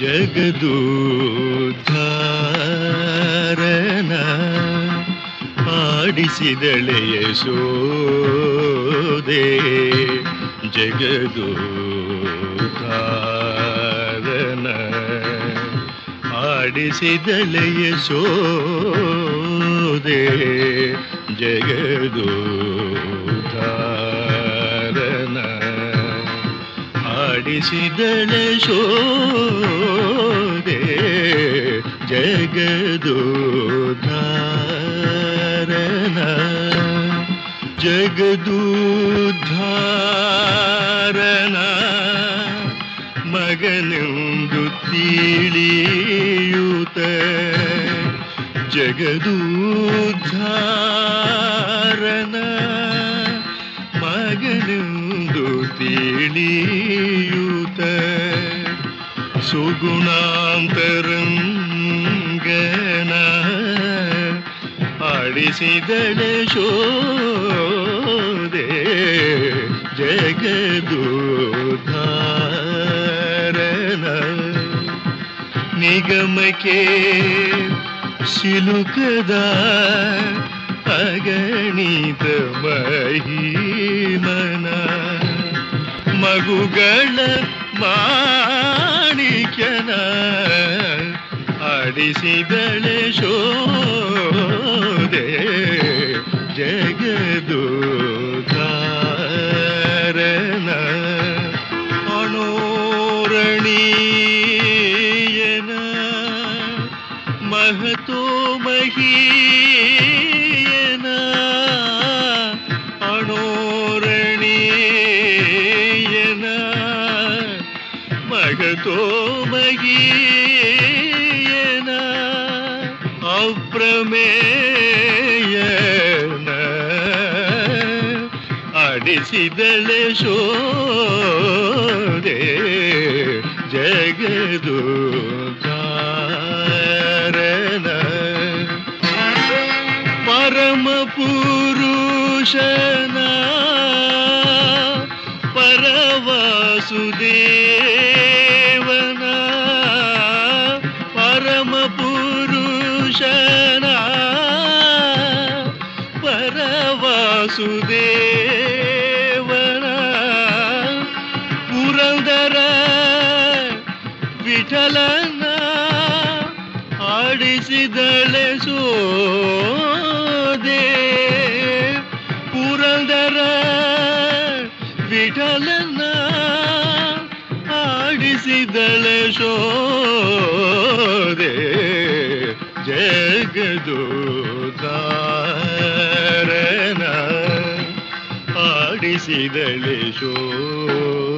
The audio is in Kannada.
ಜಗದೋದ್ಧಾರನ ಆಡಿಸಿದಳೆ ಯಶೋದೆ. ಜಗದೋದ್ಧಾರನ ಆಡಿಸಿದಳೆ ಯಶೋದೆ. ಜಗದೋದ್ಧಾರನ ಆಡಿಸಿದಳೆ ಯಶೋದೆ. ಜಗದೋದ್ಧಾರನ ಜಗದೋದ್ಧಾರನ ಮಗನೆಂದು ತಿಳಿಯೂತ ಜಗದೋದ್ಧಾರನ ಮಗನೆಂದು ತಿಳಿಯೂತ ಸುಗುಣಾಂತರಂಗನ ಆಡಿಸಿದಳೆ ಯಶೋದೆ. ಜಗದೋದ್ಧಾರನ ನಿಗಮಕ್ಕೆ ಸಿಲುಕದ ಅಗಣಿತ ಮಹಿಮನ ಮಗುಗಳ ಮಾಣಿಕ್ಯನ ಆಡಿಸಿದಳೆ ಯಶೋದೆ. ಜಗದೋದ್ಧಾರನ ಅಣೋರಣೀಯನ ಮಹತೋ ಮಹೀಯನ ಅಣೋರಣೀಯನ ಮಹತೋ ಮಹೀಯನ ಅಪ್ರಮೇಯನ ಆಡಿಸಿದಳೆ ಯಶೋದೆ. ಜಗದೋದ್ಧಾರನ ಪರಮ ಪುರುಷನ ಪರವಾಸುದೇವನ ಪರಮ ಪುರುಷನ ಪರವಾಸುದೇವನ ಪುರಂದರ ವಿಠಲನ ಆಡಿಸಿದಳೆ ಯಶೋದೆ. ಪುರಂದರ ವಿಠಲನ ಆಡಿಸಿದಳೆ ಯಶೋದೆ. ಜಗದೋದ್ಧಾರನ ಆಡಿಸಿದಳೆ ಯಶೋದೆ.